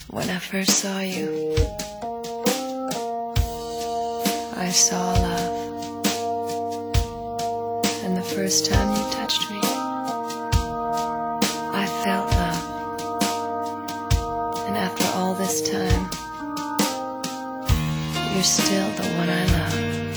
When I first saw you, I saw love. And the first time you touched me, I felt love. And after all this time, you're still the one I love.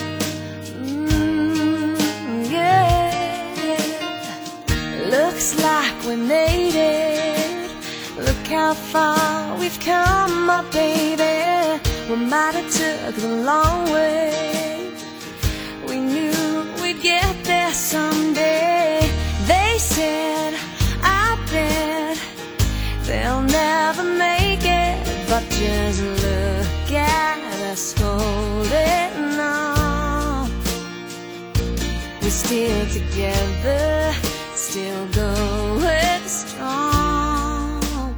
Yeah. Looks like we made it. Look how far we've come, my baby. We might have took the long way. We knew we'd get there someday. They said, I bet they'll never make it. But just look at us holding on. We're still together, still going strong.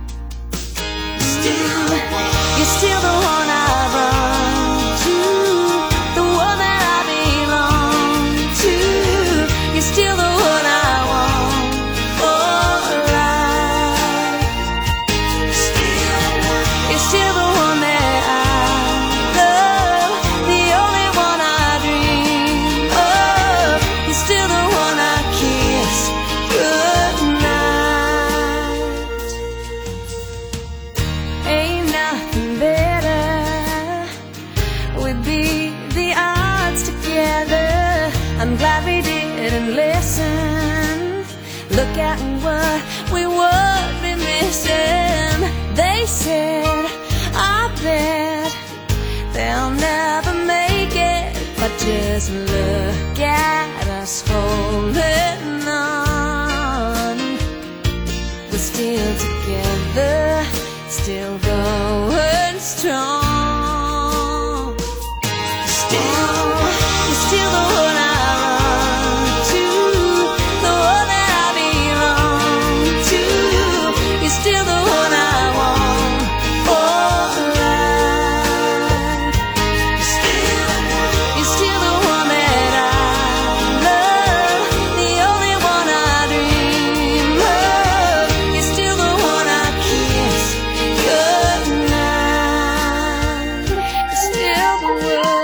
You're still the one I run to, the one that I belong to. You're still the one I want for life. You're still the one that I love, the only one I dream of. You're still the one I kiss goodnight. Ain't nothing better. We beat the odds together. I'm glad we didn't listen. Look at what we would be missing. They said, I bet they'll never make it. But just look at us holding on. We're still together, still going strong. You're still the one I run to, the one that I belong to. You're still the one I want for life. You're still the one that I love, the only one I dream of. You're still the one I kiss goodnight. You're still the one.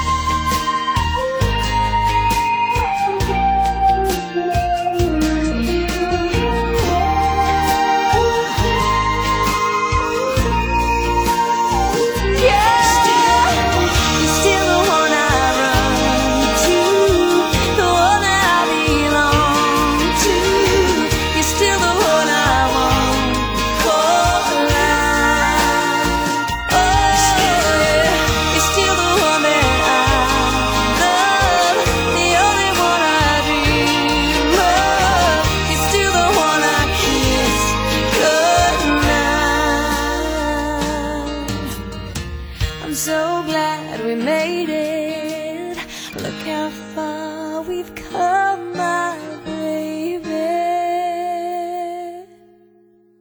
I'm so glad we made it. Look how far we've come.